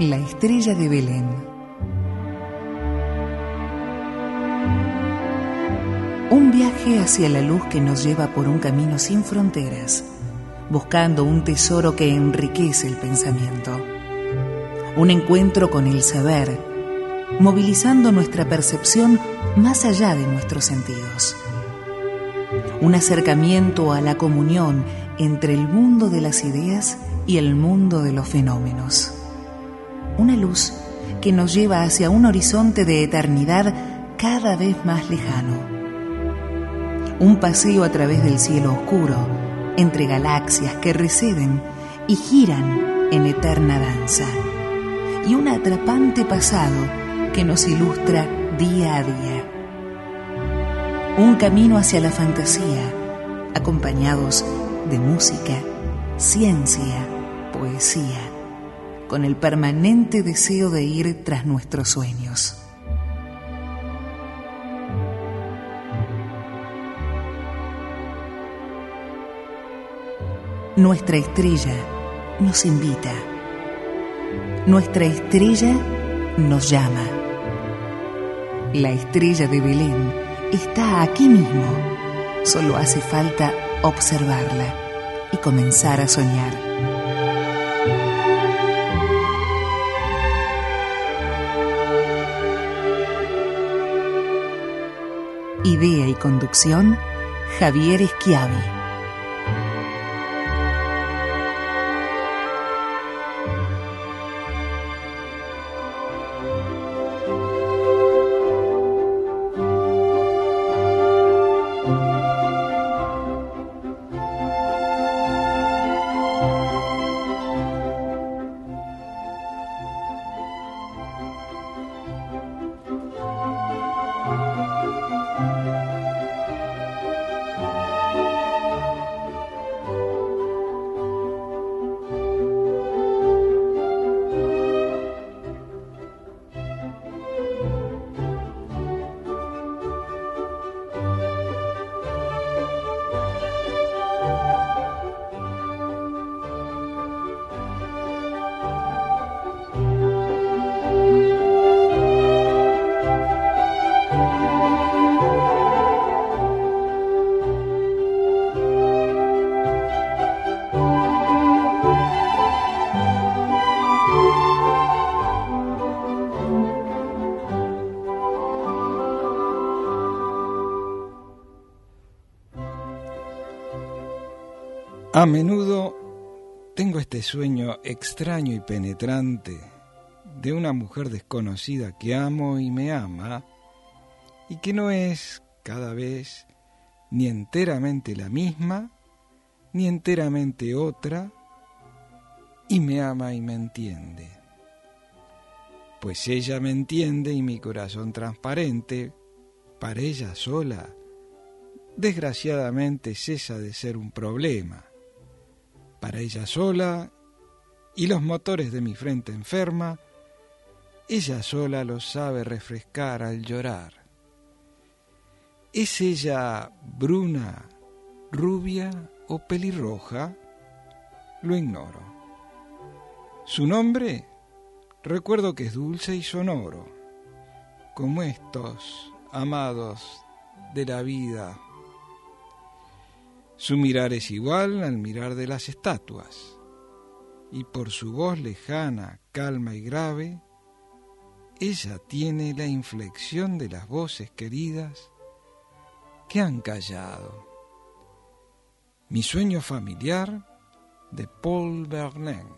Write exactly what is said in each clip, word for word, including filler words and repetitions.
La estrella de Belén. Un viaje hacia la luz que nos lleva por un camino sin fronteras, buscando un tesoro que enriquece el pensamiento. Un encuentro con el saber, movilizando nuestra percepción más allá de nuestros sentidos. Un acercamiento a la comunión entre el mundo de las ideas y el mundo de los fenómenos. Una luz que nos lleva hacia un horizonte de eternidad cada vez más lejano. Un paseo a través del cielo oscuro, entre galaxias que receden y giran en eterna danza. Y un atrapante pasado que nos ilustra día a día. Un camino hacia la fantasía, acompañados de música, ciencia, poesía, con el permanente deseo de ir tras nuestros sueños. Nuestra estrella nos invita. Nuestra estrella nos llama. La estrella de Belén está aquí mismo. Solo hace falta observarla y comenzar a soñar. Idea y conducción, Javier Schiavi. A menudo tengo este sueño extraño y penetrante de una mujer desconocida que amo y me ama, y que no es cada vez ni enteramente la misma, ni enteramente otra, y me ama y me entiende. Pues ella me entiende y mi corazón transparente, para ella sola, desgraciadamente cesa de ser un problema. Para ella sola, y los motores de mi frente enferma, ella sola los sabe refrescar al llorar. ¿Es ella bruna, rubia o pelirroja? Lo ignoro. Su nombre, recuerdo que es dulce y sonoro, como estos amados de la vida. Su mirar es igual al mirar de las estatuas, y por su voz lejana, calma y grave, ella tiene la inflexión de las voces queridas que han callado. Mi sueño familiar, de Paul Verlaine.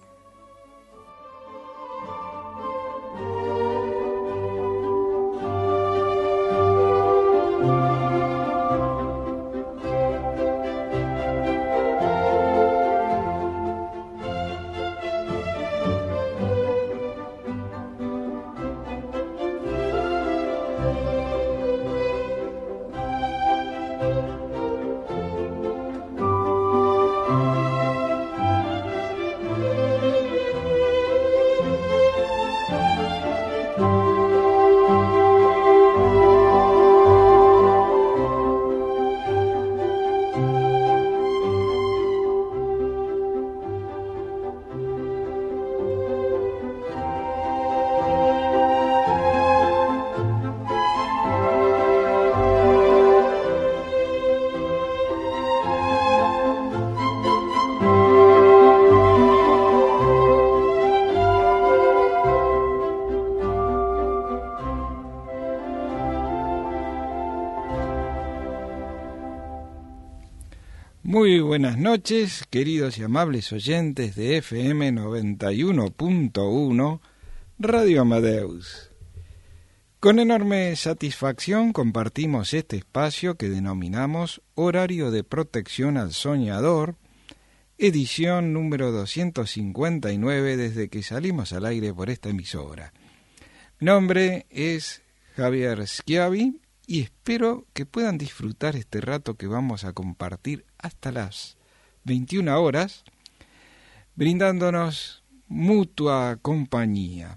Muy buenas noches, queridos y amables oyentes de F M noventa y uno punto uno, Radio Amadeus. Con enorme satisfacción compartimos este espacio que denominamos Horario de Protección al Soñador, edición número doscientos cincuenta y nueve desde que salimos al aire por esta emisora. Mi nombre es Javier Schiavi y espero que puedan disfrutar este rato que vamos a compartir hasta las veintiuna horas, brindándonos mutua compañía.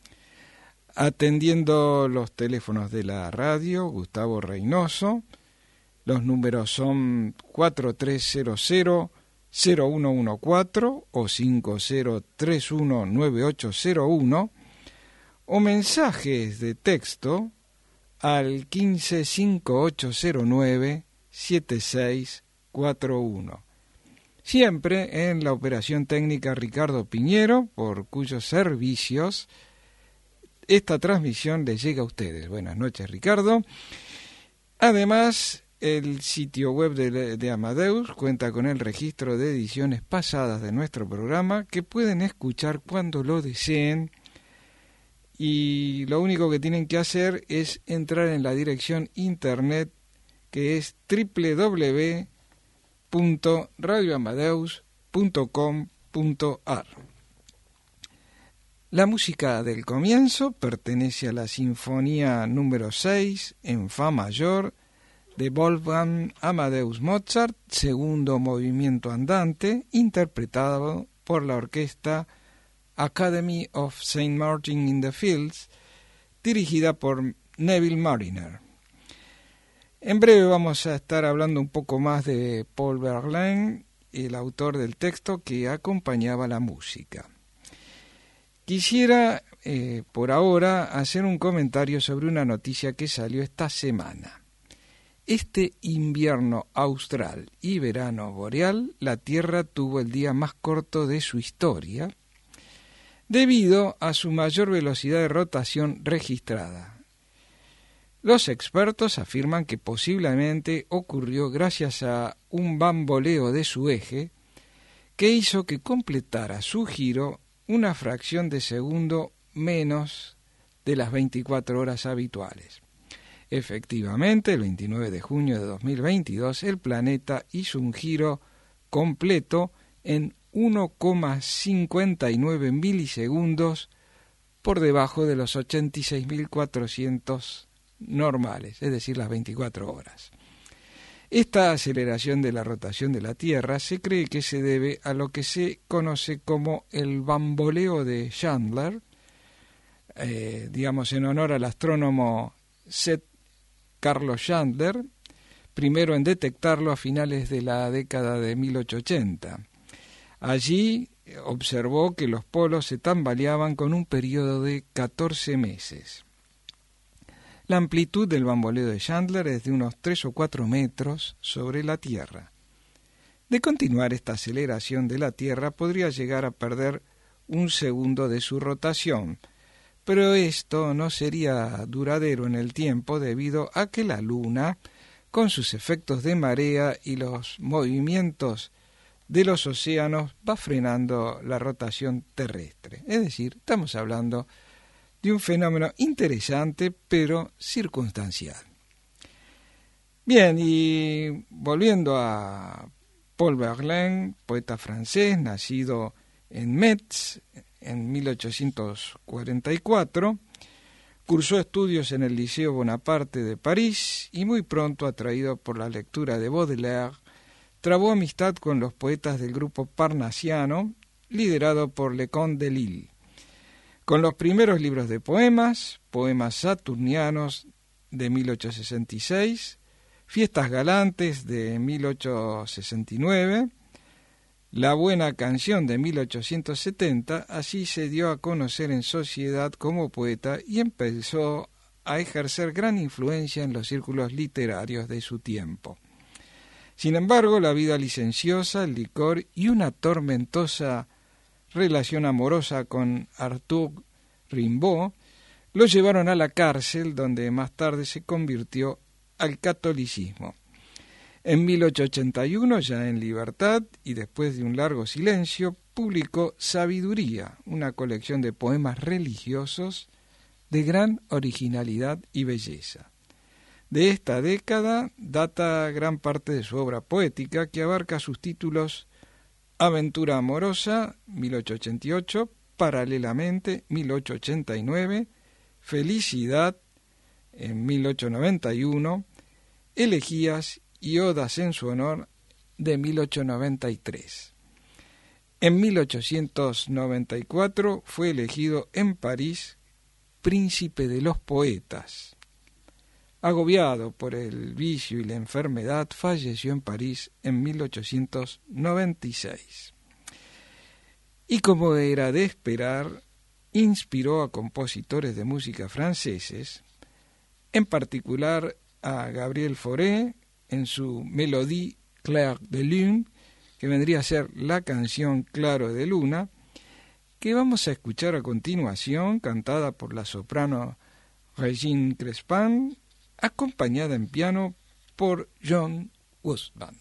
Atendiendo los teléfonos de la radio, Gustavo Reynoso. Los números son cuatro tres cero cero, cero uno uno cuatro o cinco cero tres uno nueve ocho cero uno, o mensajes de texto al quince cinco ocho cero nueve siete seis cuatro uno. Siempre en la operación técnica Ricardo Piñero, por cuyos servicios esta transmisión les llega a ustedes. Buenas noches, Ricardo. Además, el sitio web de, de Amadeus cuenta con el registro de ediciones pasadas de nuestro programa que pueden escuchar cuando lo deseen, y lo único que tienen que hacer es entrar en la dirección internet que es doble u doble u doble u punto radio amadeus punto com punto a r. La música del comienzo pertenece a la Sinfonía número seis en Fa mayor de Wolfgang Amadeus Mozart, segundo movimiento andante, interpretado por la orquesta Academy of Saint Martin in the Fields, dirigida por Neville Marriner. En breve vamos a estar hablando un poco más de Paul Verlaine, el autor del texto que acompañaba la música. Quisiera, eh, por ahora, hacer un comentario sobre una noticia que salió esta semana. Este invierno austral y verano boreal, la Tierra tuvo el día más corto de su historia, debido a su mayor velocidad de rotación registrada. Los expertos afirman que posiblemente ocurrió gracias a un bamboleo de su eje que hizo que completara su giro una fracción de segundo menos de las veinticuatro horas habituales. Efectivamente, el veintinueve de junio de dos mil veintidós, el planeta hizo un giro completo en uno coma cincuenta y nueve milisegundos por debajo de los ochenta y seis mil cuatrocientos normales, es decir, las veinticuatro horas. Esta aceleración de la rotación de la Tierra se cree que se debe a lo que se conoce como el bamboleo de Chandler, eh, digamos en honor al astrónomo Seth Carlos Chandler, primero en detectarlo a finales de la década de mil ochocientos ochenta. Allí observó que los polos se tambaleaban con un periodo de catorce meses. La amplitud del bamboleo de Chandler es de unos tres o cuatro metros sobre la Tierra. De continuar esta aceleración de la Tierra, podría llegar a perder un segundo de su rotación, pero esto no sería duradero en el tiempo debido a que la Luna, con sus efectos de marea y los movimientos de los océanos, va frenando la rotación terrestre. Es decir, estamos hablando de un fenómeno interesante, pero circunstancial. Bien, y volviendo a Paul Verlaine, poeta francés, nacido en Metz en mil ochocientos cuarenta y cuatro, cursó estudios en el Liceo Bonaparte de París y muy pronto, atraído por la lectura de Baudelaire, trabó amistad con los poetas del grupo parnasiano, liderado por Leconte de Lisle. Con los primeros libros de poemas, Poemas Saturnianos de mil ochocientos sesenta y seis, Fiestas Galantes de mil ochocientos sesenta y nueve, La Buena Canción de mil ochocientos setenta, así se dio a conocer en sociedad como poeta y empezó a ejercer gran influencia en los círculos literarios de su tiempo. Sin embargo, la vida licenciosa, el licor y una tormentosa relación amorosa con Arthur Rimbaud lo llevaron a la cárcel, donde más tarde se convirtió al catolicismo. En mil ochocientos ochenta y uno, ya en libertad y después de un largo silencio, publicó Sabiduría, una colección de poemas religiosos de gran originalidad y belleza. De esta década data gran parte de su obra poética, que abarca sus títulos Aventura amorosa, mil ochocientos ochenta y ocho, Paralelamente, mil ochocientos ochenta y nueve, Felicidad, en mil ochocientos noventa y uno, Elegías y Odas en su honor, de mil ochocientos noventa y tres. En mil ochocientos noventa y cuatro fue elegido en París príncipe de los poetas. Agobiado por el vicio y la enfermedad, falleció en París en mil ochocientos noventa y seis. Y como era de esperar, inspiró a compositores de música franceses, en particular a Gabriel Fauré en su Mélodie Claire de Lune, que vendría a ser la canción Claro de Luna, que vamos a escuchar a continuación, cantada por la soprano Régine Crespin, acompañada en piano por John Woosnam.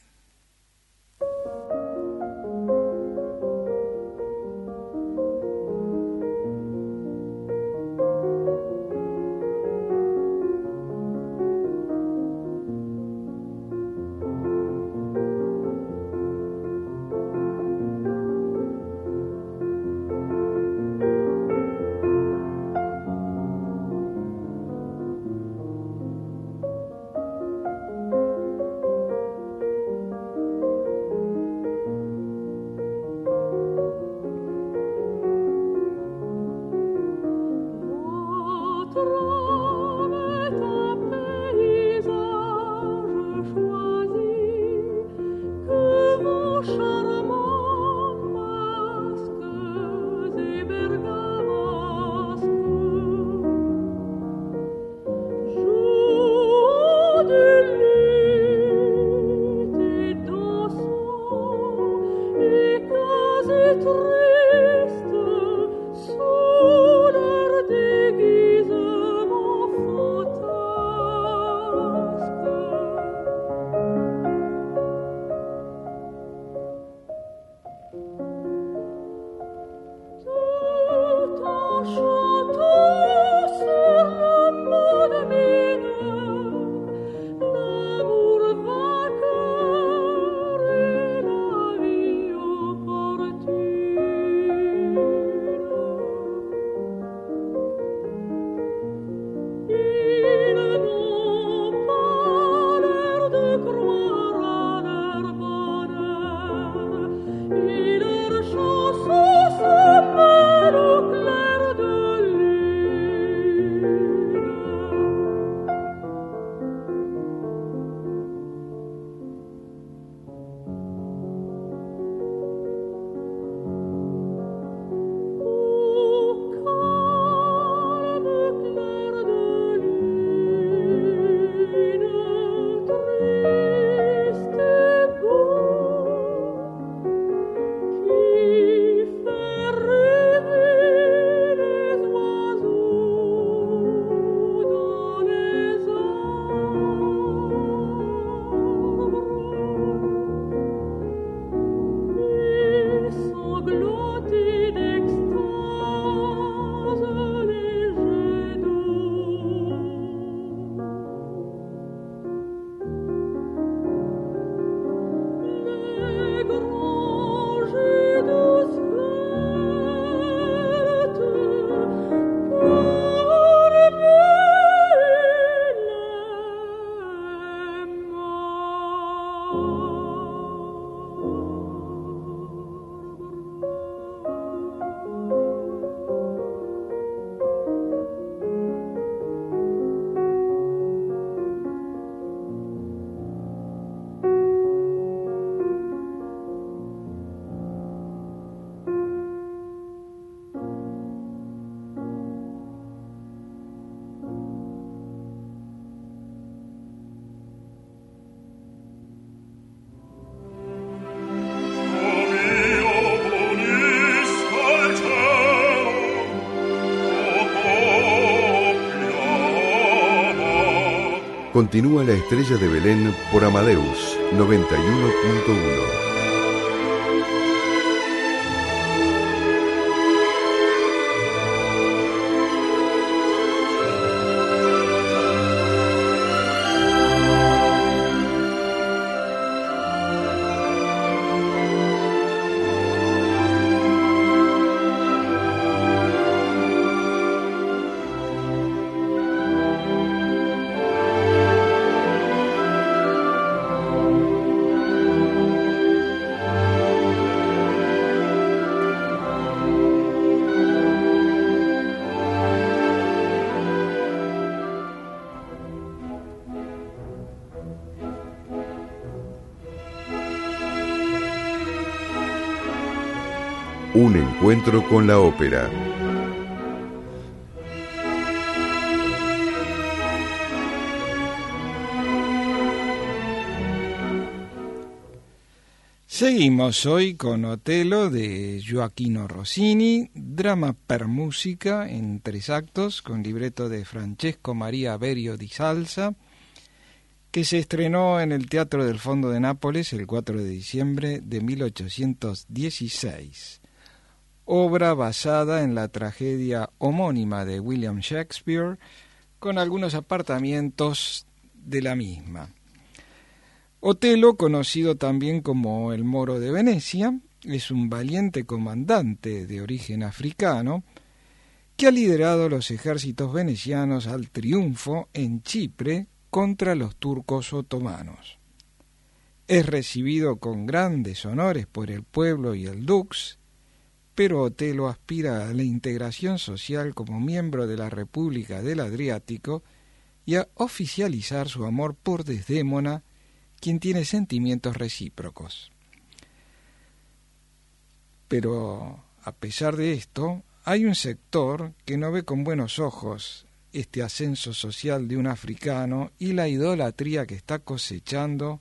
Continúa La Estrella de Belén por Amadeus noventa y uno punto uno. Un encuentro con la ópera. Seguimos hoy con Otello de Gioachino Rossini, drama per música en tres actos con libreto de Francesco Maria Berio di Salsa, que se estrenó en el Teatro del Fondo de Nápoles el cuatro de diciembre de mil ochocientos dieciséis. Obra basada en la tragedia homónima de William Shakespeare, con algunos apartamientos de la misma. Otello, conocido también como el Moro de Venecia, es un valiente comandante de origen africano que ha liderado los ejércitos venecianos al triunfo en Chipre contra los turcos otomanos. Es recibido con grandes honores por el pueblo y el dux, pero Otello aspira a la integración social como miembro de la República del Adriático y a oficializar su amor por Desdémona, quien tiene sentimientos recíprocos. Pero, a pesar de esto, hay un sector que no ve con buenos ojos este ascenso social de un africano y la idolatría que está cosechando,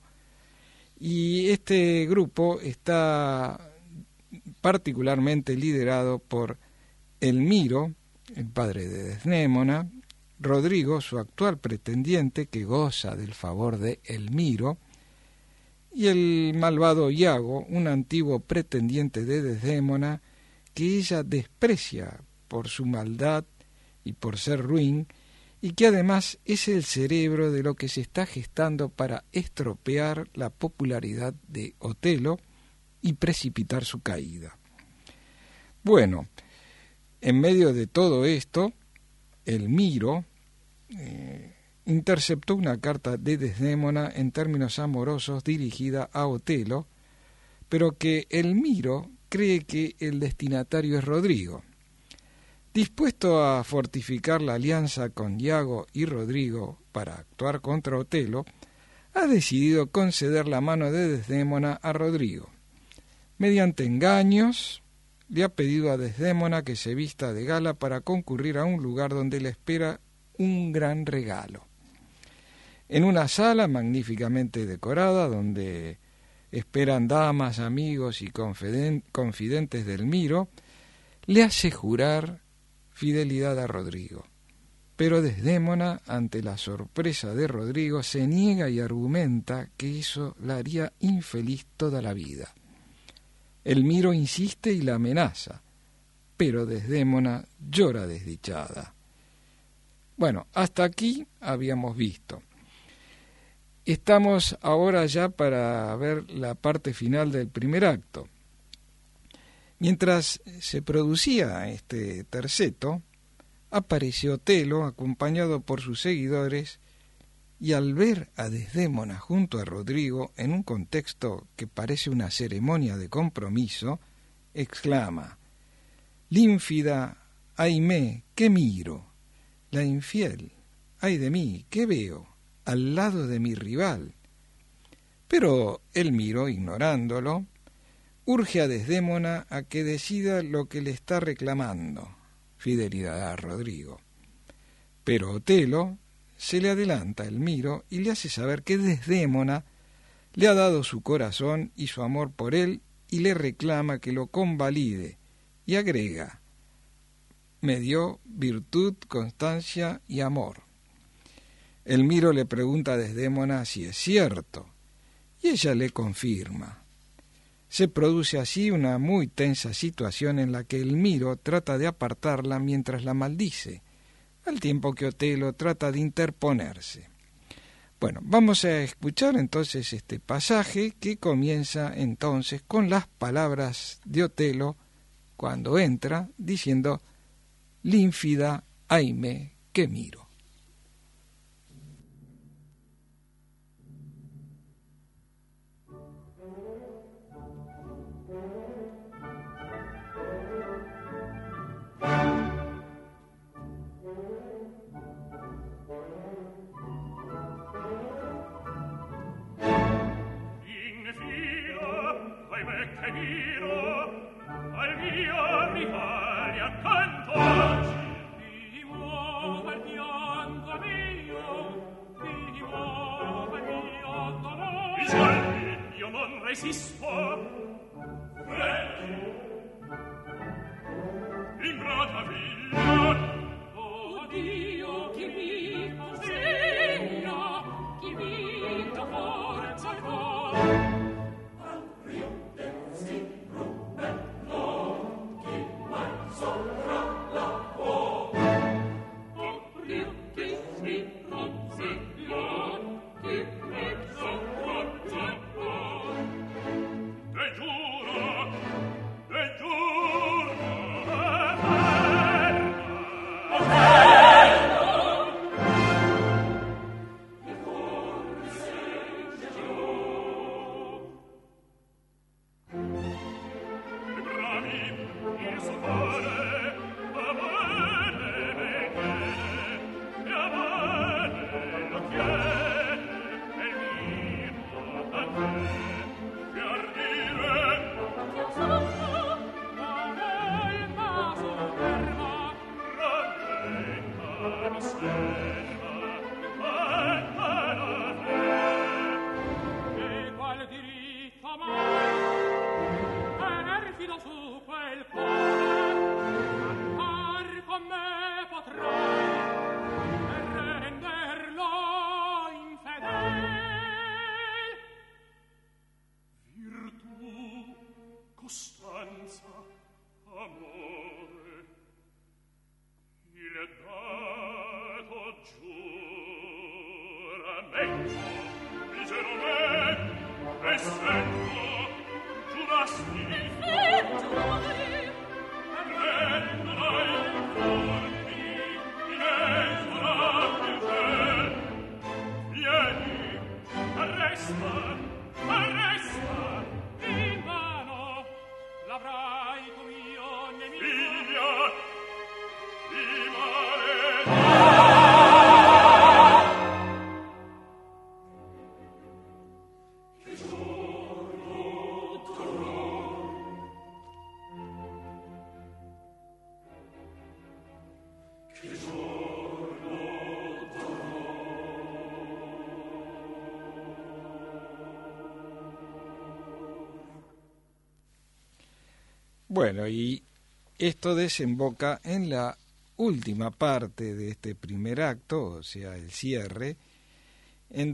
y este grupo está particularmente liderado por Elmiro, el padre de Desdémona, Rodrigo, su actual pretendiente, que goza del favor de Elmiro, y el malvado Iago, un antiguo pretendiente de Desdémona, que ella desprecia por su maldad y por ser ruin, y que además es el cerebro de lo que se está gestando para estropear la popularidad de Otello y precipitar su caída. Bueno, en medio de todo esto, Elmiro eh, interceptó una carta de Desdémona en términos amorosos dirigida a Otello, pero que Elmiro cree que el destinatario es Rodrigo. Dispuesto a fortificar la alianza con Iago y Rodrigo para actuar contra Otello, ha decidido conceder la mano de Desdémona a Rodrigo. Mediante engaños, le ha pedido a Desdémona que se vista de gala para concurrir a un lugar donde le espera un gran regalo. En una sala magníficamente decorada, donde esperan damas, amigos y confidentes de Elmiro, le hace jurar fidelidad a Rodrigo. Pero Desdémona, ante la sorpresa de Rodrigo, se niega y argumenta que eso la haría infeliz toda la vida. Elmiro insiste y la amenaza, pero Desdémona llora desdichada. Bueno, hasta aquí habíamos visto. Estamos ahora ya para ver la parte final del primer acto. Mientras se producía este terceto, apareció Otello acompañado por sus seguidores, y al ver a Desdémona junto a Rodrigo en un contexto que parece una ceremonia de compromiso, exclama: «Línfida, ay me, ¿qué miro? La infiel, ay de mí, ¿qué veo? Al lado de mi rival». Pero Elmiro, ignorándolo, urge a Desdémona a que decida lo que le está reclamando, fidelidad a Rodrigo. Pero Otello se le adelanta a Elmiro y le hace saber que Desdémona le ha dado su corazón y su amor por él, y le reclama que lo convalide, y agrega: «Me dio virtud, constancia y amor». Elmiro le pregunta a Desdémona si es cierto, y ella le confirma. Se produce así una muy tensa situación en la que Elmiro trata de apartarla mientras la maldice, al tiempo que Otelo trata de interponerse. Bueno, vamos a escuchar entonces este pasaje que comienza entonces con las palabras de Otelo cuando entra diciendo: «Línfida, aime que miro». Bueno, y esto desemboca en la última parte de este primer acto, o sea, el cierre, en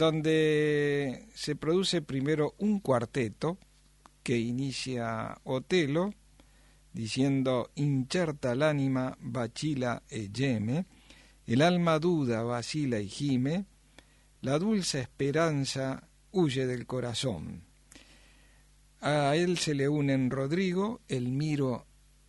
donde se produce primero un cuarteto que inicia Otelo diciendo: «Incerta l'anima vacila e geme, el alma duda, vacila y gime, la dulce esperanza huye del corazón». A él se le unen Rodrigo, Elmiro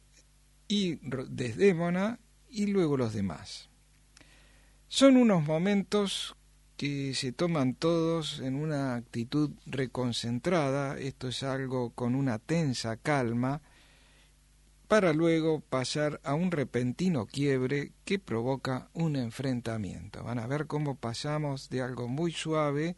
y Desdémona, y luego los demás. Son unos momentos que se toman todos en una actitud reconcentrada, esto es algo con una tensa calma, para luego pasar a un repentino quiebre que provoca un enfrentamiento. Van a ver cómo pasamos de algo muy suave,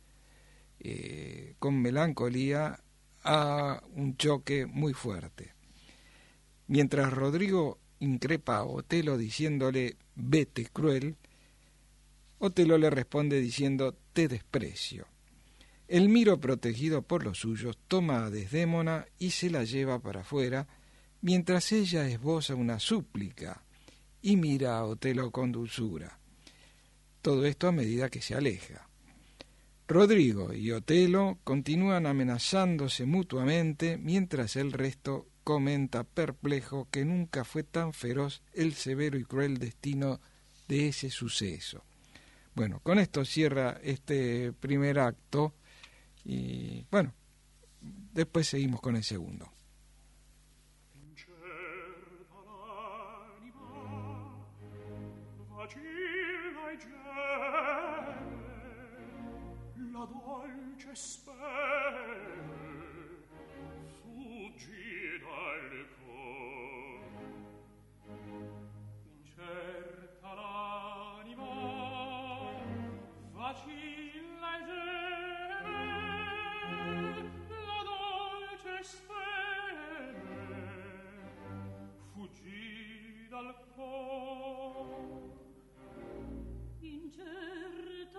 eh, con melancolía, a un choque muy fuerte. Mientras Rodrigo increpa a Otelo diciéndole «vete cruel», Otelo le responde diciendo «te desprecio». Elmiro, protegido por los suyos, toma a Desdémona y se la lleva para afuera, mientras ella esboza una súplica y mira a Otelo con dulzura. todo esto a medida que se aleja. Rodrigo y Otelo continúan amenazándose mutuamente mientras el resto comenta perplejo que nunca fue tan feroz el severo y cruel destino de ese suceso. Bueno, con esto cierra este primer acto y bueno, después seguimos con el segundo. La dolce speme fuggi dal cor, incerta l'anima vacilla e geme, la dolce speme fuggi dal cor, incerta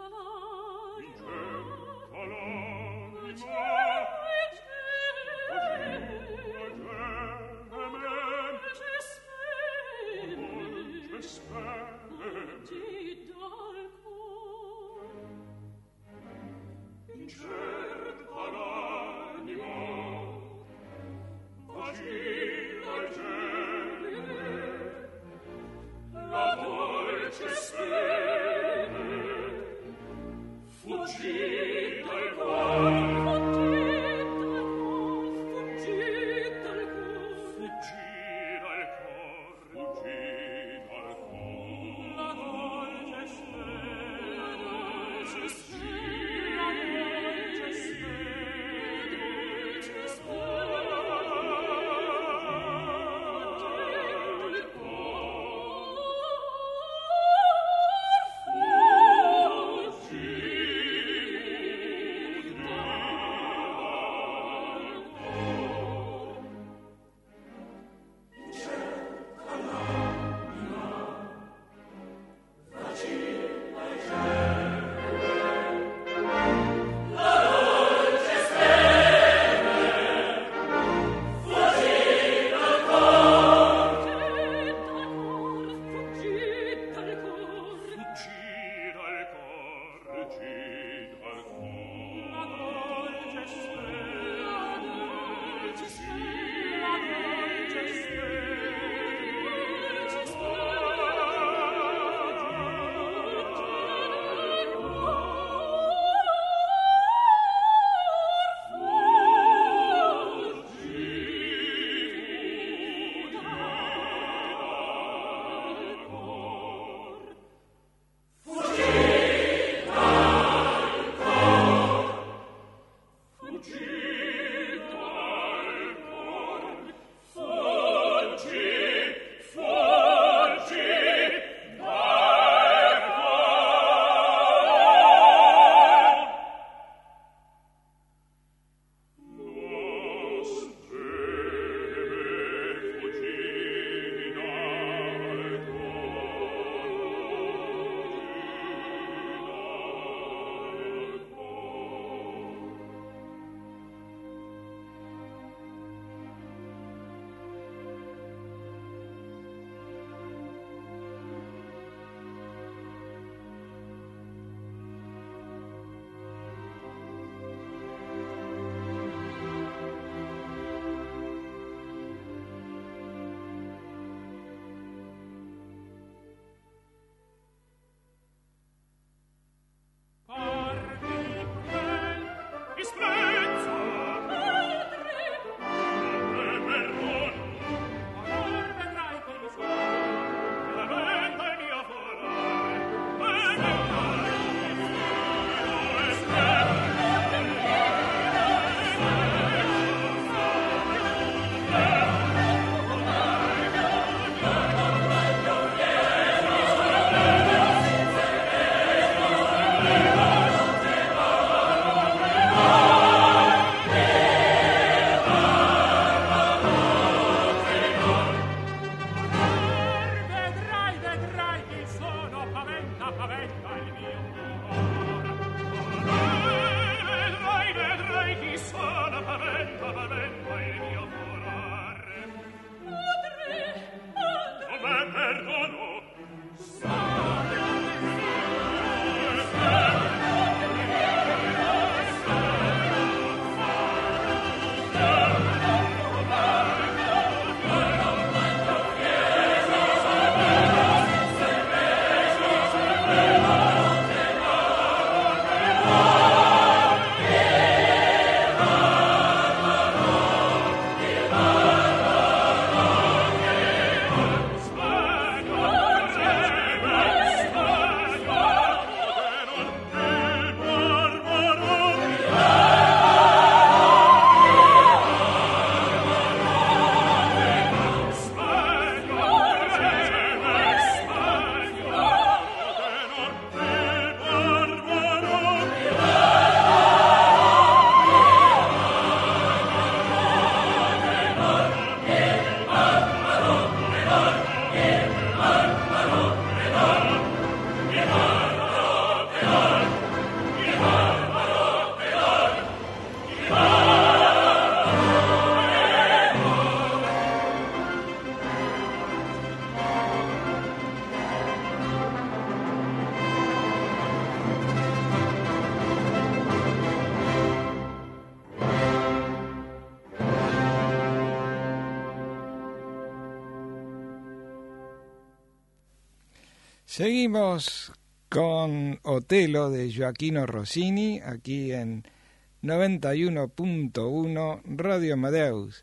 Seguimos con Otelo de Gioachino Rossini, aquí en noventa y uno punto uno Radio Amadeus.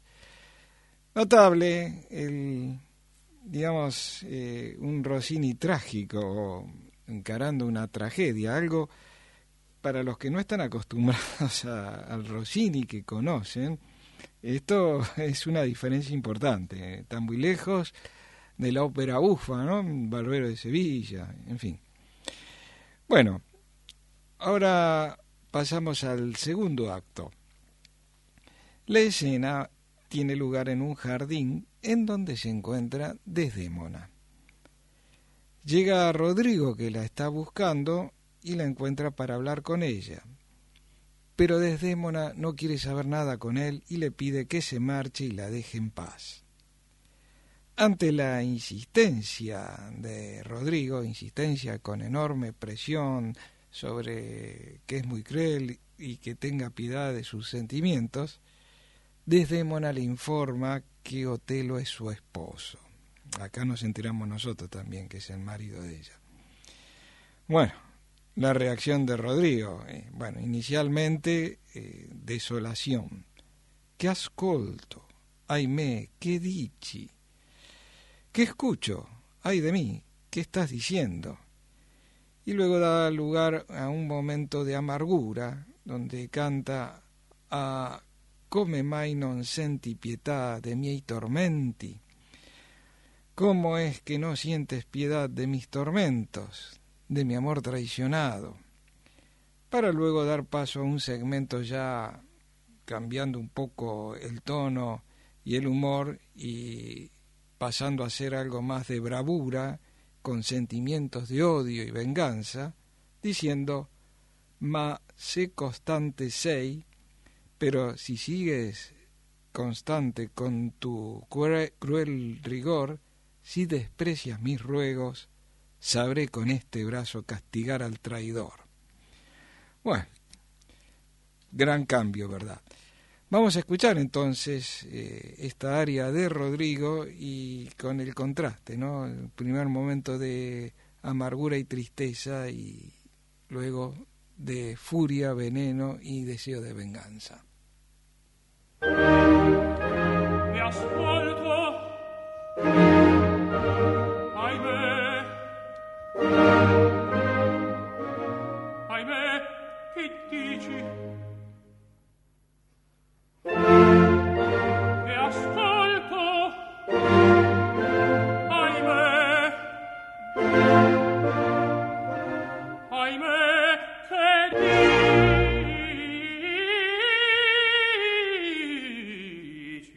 Notable, el, digamos, eh, un Rossini trágico, encarando una tragedia, algo para los que no están acostumbrados a, al Rossini, que conocen, esto es una diferencia importante. Están muy lejos de la ópera bufa, ¿no? Barbero de Sevilla, en fin. Bueno, ahora pasamos al segundo acto. La escena tiene lugar en un jardín en donde se encuentra Desdémona. Llega Rodrigo, que la está buscando, y la encuentra para hablar con ella. Pero Desdémona no quiere saber nada con él y le pide que se marche y la deje en paz. Ante la insistencia de Rodrigo, insistencia con enorme presión sobre que es muy cruel y que tenga piedad de sus sentimientos, Desdémona le informa que Otelo es su esposo. Acá nos enteramos nosotros también que es el marido de ella. Bueno, la reacción de Rodrigo, eh, bueno, inicialmente eh, desolación. ¿Qué ascolto? Ahimè, ¿qué dici? ¿Qué escucho? ¡Ay de mí! ¿Qué estás diciendo? Y luego da lugar a un momento de amargura, donde canta a come mai non senti pietà de miei tormenti. ¿Cómo es que no sientes piedad de mis tormentos, de mi amor traicionado? Para luego dar paso a un segmento ya cambiando un poco el tono y el humor y pasando a ser algo más de bravura, con sentimientos de odio y venganza, diciendo, ma sé constante sei, pero si sigues constante con tu cruel rigor, si desprecias mis ruegos, sabré con este brazo castigar al traidor. Bueno, gran cambio, ¿verdad? Vamos a escuchar entonces eh, esta aria de Rodrigo y con el contraste, ¿no? El primer momento de amargura y tristeza y luego de furia, veneno y deseo de venganza. Mi ascolto, ahimè, ahimè, che dici? E ascolto, ahimè, ahimè, che dici?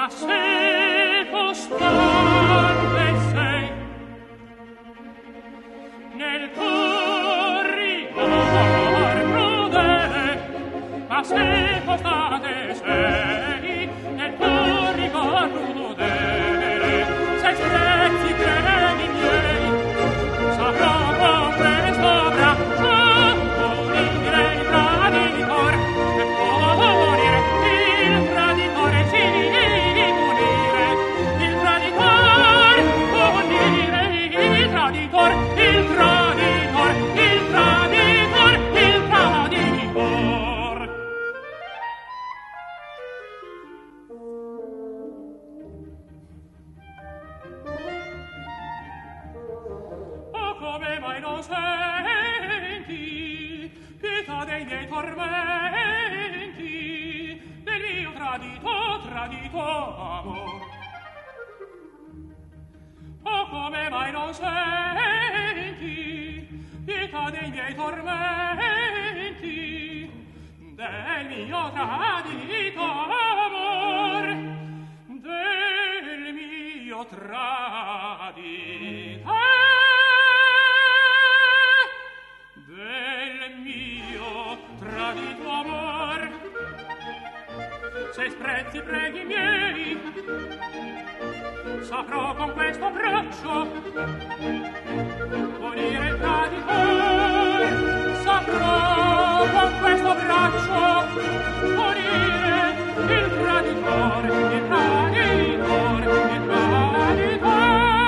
se costante sei nel corridor crudele, ma se costante sei nel corridor crudele, se stretti credi miei, saprò con questo braccio punire il traditor, e punire il traditore, sì, punire il traditor, punire il traditor, il traditor, il traditor, il traditor. Oh, come mai non senti pietà dei miei tormenti, del mio tradito, tradito amor? Oh, come mai non senti pietà dei miei tormenti, del mio tradito amor, del mio tradito, del mio tradito amor. Se sprezzi preghi miei, saprò con questo braccio punire il traditor, saprò con questo braccio punire il traditor, il traditor, il traditor.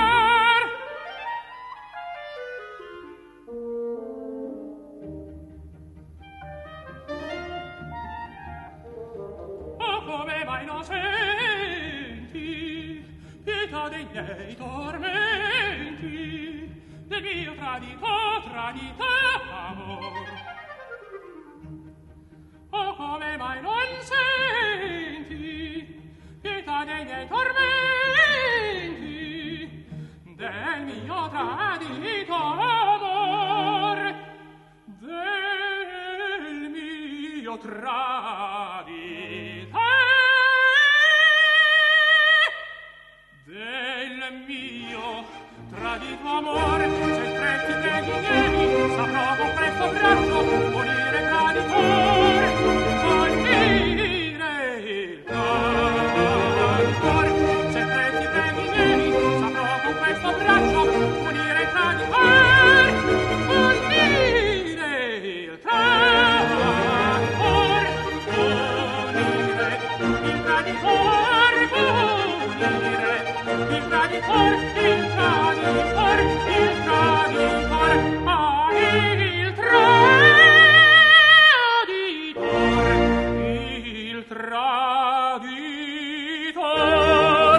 Oh, come mai non senti pietà dei miei tormenti, del mio tradito, tradito amor? Oh, come mai non senti pietà dei miei tormenti, del mio tradito amor, del mio tradito, del mio tradito amor. Se stretti preghi miei, saprò con questo braccio punire il traditor, punire il traditor. Se stretti preghi miei, saprò con questo braccio punire il traditor, punire il traditor, punire il traditor, punire il traditor, il traditor, il traditor, ah, il traditor, il traditor.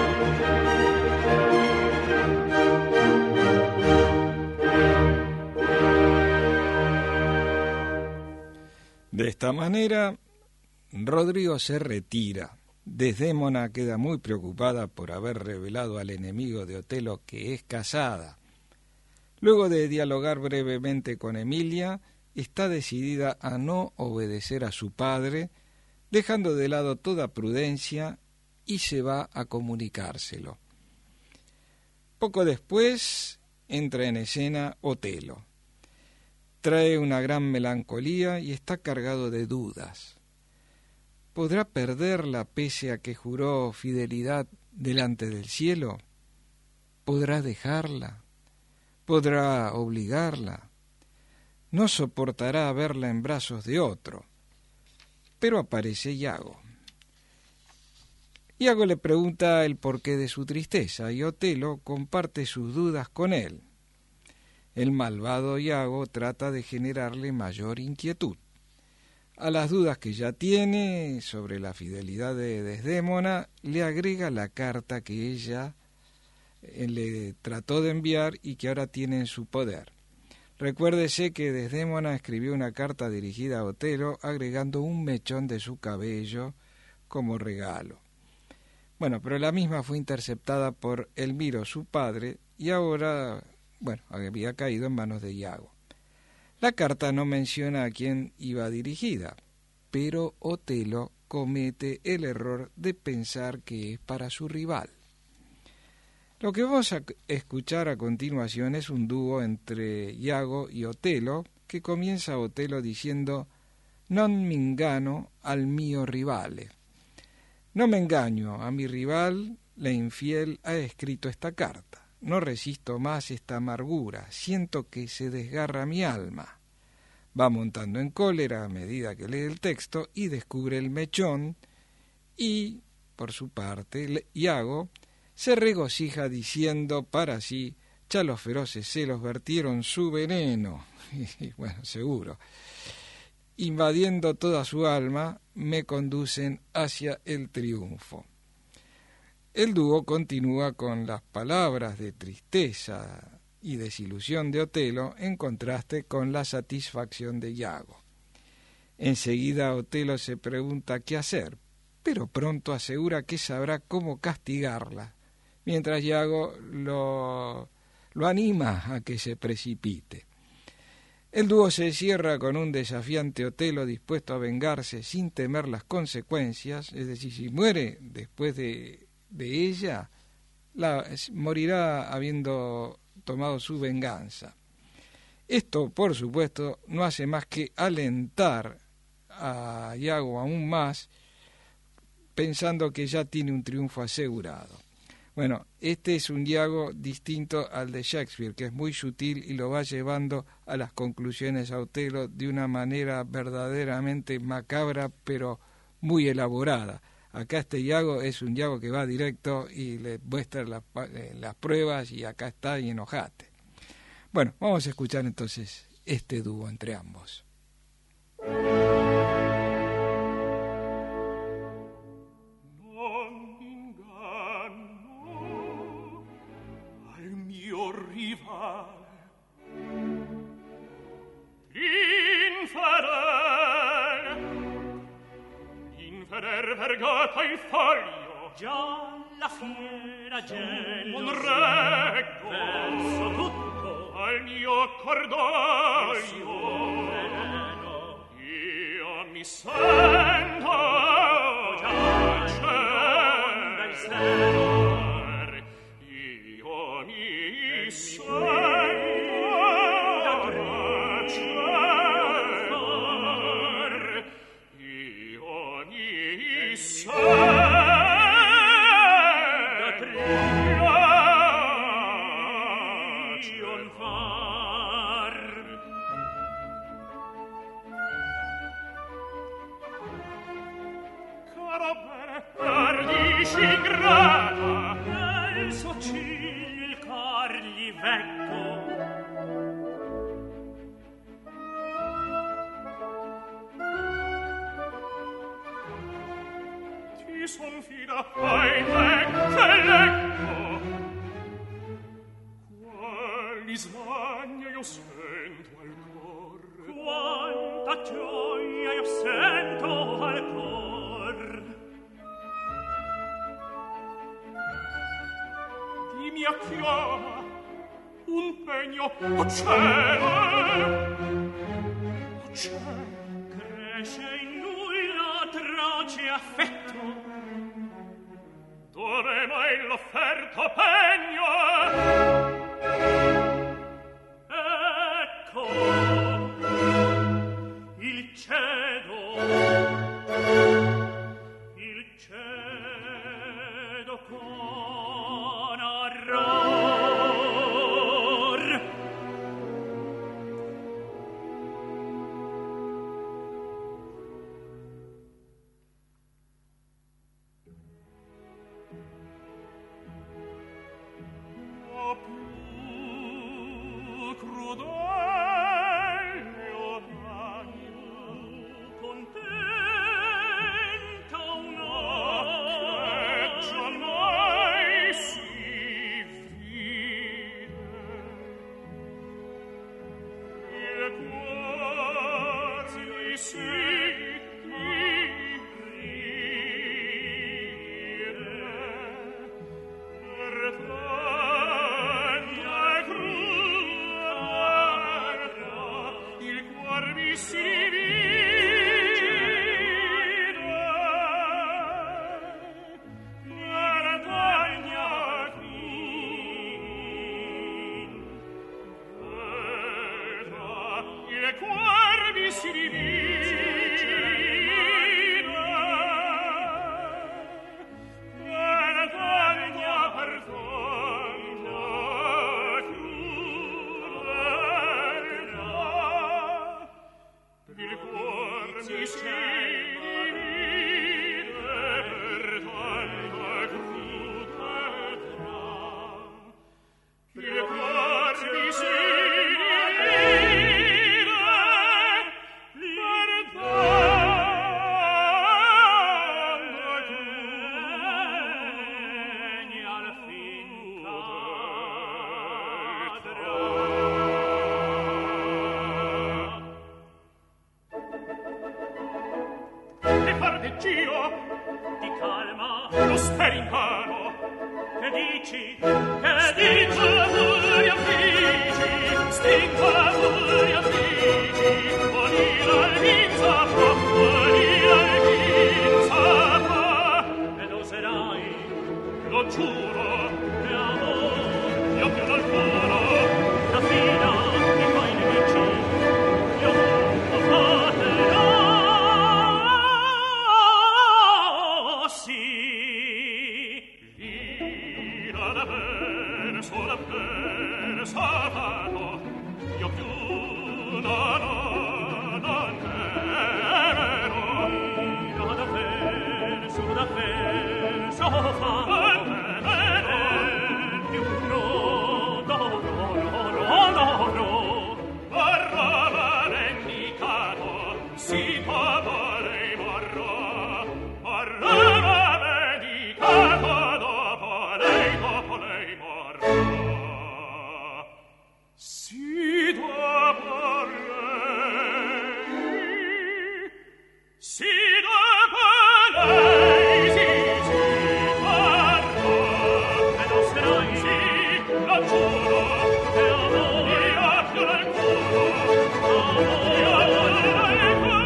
De esta manera, Rodrigo se retira. Desdémona queda muy preocupada por haber revelado al enemigo de Otelo que es casada. Luego de dialogar brevemente con Emilia, está decidida a no obedecer a su padre, dejando de lado toda prudencia, y se va a comunicárselo. Poco después entra en escena Otelo. Trae una gran melancolía y está cargado de dudas. ¿Podrá perderla pese a que juró fidelidad delante del cielo? ¿Podrá dejarla? ¿Podrá obligarla? No soportará verla en brazos de otro. Pero aparece Iago. Iago le pregunta el porqué de su tristeza y Otelo comparte sus dudas con él. El malvado Iago trata de generarle mayor inquietud. A las dudas que ya tiene sobre la fidelidad de Desdémona, le agrega la carta que ella le trató de enviar y que ahora tiene en su poder. Recuérdese que Desdémona escribió una carta dirigida a Otelo agregando un mechón de su cabello como regalo. Bueno, pero la misma fue interceptada por Elmiro, su padre, y ahora, bueno, había caído en manos de Iago. La carta no menciona a quién iba dirigida, pero Otelo comete el error de pensar que es para su rival. Lo que vamos a escuchar a continuación es un dúo entre Iago y Otelo, que comienza Otelo diciendo «Non mi ingano al mio rivale». No me engaño, a mi rival, la infiel, ha escrito esta carta. No resisto más esta amargura, siento que se desgarra mi alma. Va montando en cólera a medida que lee el texto y descubre el mechón y, por su parte, Iago se regocija diciendo para sí, ya los feroces celos vertieron su veneno, y bueno, seguro, invadiendo toda su alma, me conducen hacia el triunfo. El dúo continúa con las palabras de tristeza y desilusión de Otelo en contraste con la satisfacción de Iago. Enseguida Otelo se pregunta qué hacer, pero pronto asegura que sabrá cómo castigarla, mientras Iago lo, lo anima a que se precipite. El dúo se cierra con un desafiante Otelo dispuesto a vengarse sin temer las consecuencias, es decir, si muere después de, de ella, la, morirá habiendo tomado su venganza. Esto, por supuesto, no hace más que alentar a Iago aún más, pensando que ya tiene un triunfo asegurado. Bueno, este es un Iago distinto al de Shakespeare, que es muy sutil y lo va llevando a las conclusiones a Otelo de una manera verdaderamente macabra, pero muy elaborada. Acá este Iago es un Iago que va directo y le muestra las, las pruebas y acá está y enojate. Bueno, vamos a escuchar entonces este dúo entre ambos. Vergata il foglio, già la fiera gelo non reggo, verso tutto al mio cordoglio sereno. Io mi sento già del seno, io mi sento son fida ai lecco e lecco quali smania io sento al cor, quanta gioia io sento al cor. Di mia chioma un pegno, o cielo, o cielo, cresce in lui l'atroce affetto. Dove mai l'offerto pegno? Ecco il cedo, il cedo con orror. amici, che di tua furia figi, stingo la furia figi, volì la vinza fa, volì la vinza fa, ed oserai, lo giuro, che amor, io più non giuro, la fina di tuoi nemici, io non batterò. Sola per salvato io più no no non ero io da per su da per salvato più no no no no no no parla vendicato si può vorrei morro parla vendicato dopo lei dopo lei morro. Si dopo lei, si dopo lei, si, si, parlo, e non sarai, sì, lo giuro, che amore, io più nel culo, amore, io più nel culo.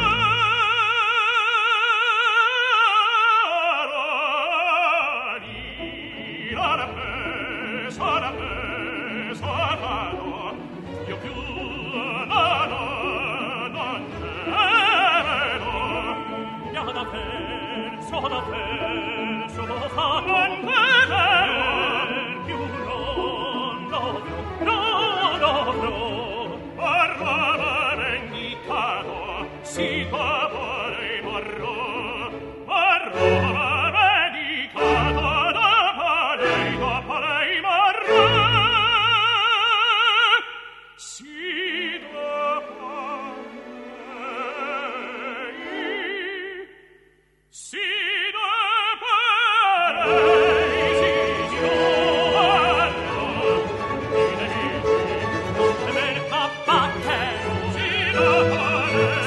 Si può vorrei morro, morro, medicato, dopo lei, dopo lei morro. Si dopo lei, si dopo lei, si, si morro. I nemici non temer abbattere, si dopo lei.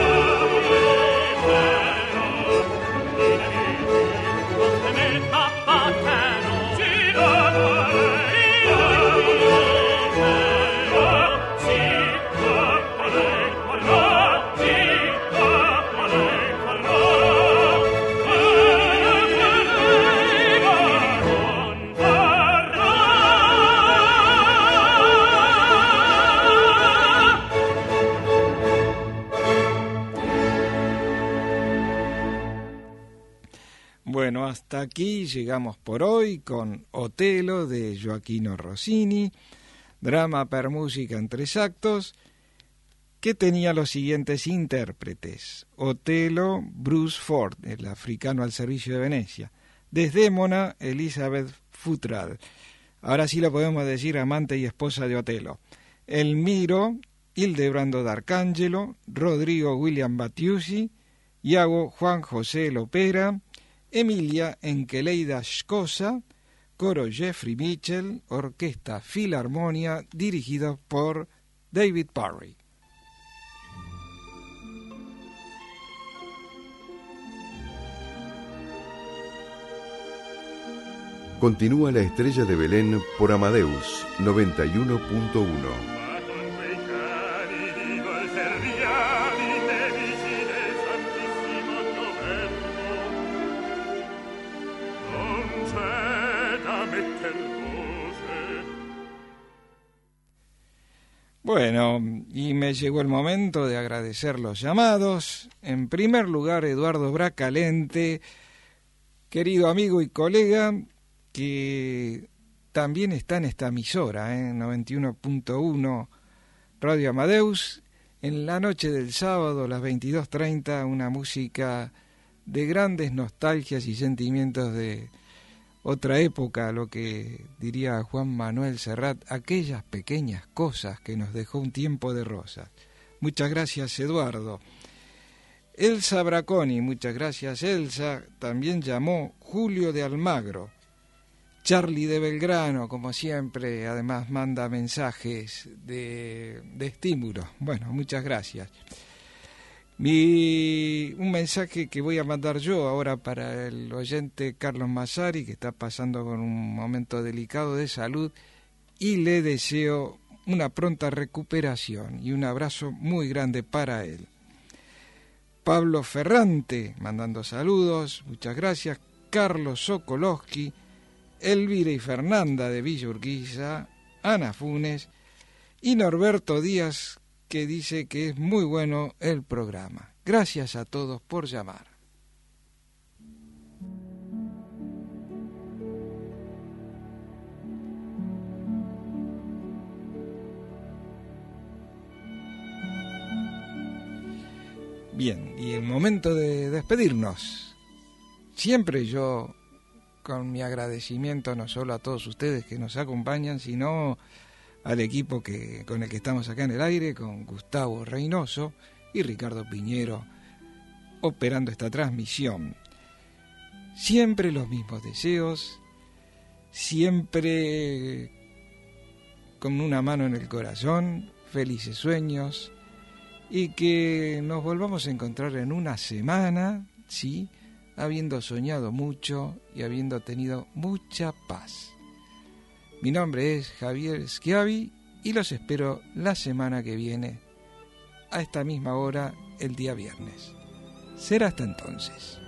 Bueno, hasta aquí llegamos por hoy con Otelo de Gioachino Rossini, drama per música en tres actos, que tenía los siguientes intérpretes: Otelo, Bruce Ford, el africano al servicio de Venecia; Desdémona, Elizabeth Futrell, ahora sí lo podemos decir, amante y esposa de Otelo; Elmiro, Hildebrando d'Arcangelo; Rodrigo, William Battiusi; Iago, Juan José Lopera; Emilia, Enqueleida Scosa; coro Jeffrey Mitchell; orquesta Filarmonia, dirigida por David Parry. Continúa La Estrella de Belén por Amadeus noventa y uno punto uno. Bueno, y me llegó el momento de agradecer los llamados. En primer lugar, Eduardo Bracalente, querido amigo y colega, que también está en esta emisora, ¿eh? noventa y uno punto uno Radio Amadeus. En la noche del sábado, a las veintidós treinta, una música de grandes nostalgias y sentimientos de otra época, lo que diría Juan Manuel Serrat, aquellas pequeñas cosas que nos dejó un tiempo de rosas. Muchas gracias, Eduardo. Elsa Braconi, muchas gracias, Elsa. También llamó Julio de Almagro. Charlie de Belgrano, como siempre, además manda mensajes de, de estímulo. Bueno, muchas gracias. Mi, un mensaje que voy a mandar yo ahora para el oyente Carlos Massari, que está pasando por un momento delicado de salud, y le deseo una pronta recuperación y un abrazo muy grande para él. Pablo Ferrante, mandando saludos, muchas gracias. Carlos Sokolowski, Elvira y Fernanda de Villa Urquiza, Ana Funes y Norberto Díaz, que dice que es muy bueno el programa. Gracias a todos por llamar. Bien, y el momento de despedirnos. Siempre yo, con mi agradecimiento no solo a todos ustedes que nos acompañan, sino al equipo que con el que estamos acá en el aire, con Gustavo Reynoso y Ricardo Piñero, operando esta transmisión. Siempre los mismos deseos, siempre con una mano en el corazón, felices sueños, y que nos volvamos a encontrar en una semana, sí, habiendo soñado mucho y habiendo tenido mucha paz. Mi nombre es Javier Schiavi y los espero la semana que viene, a esta misma hora, el día viernes. Será hasta entonces.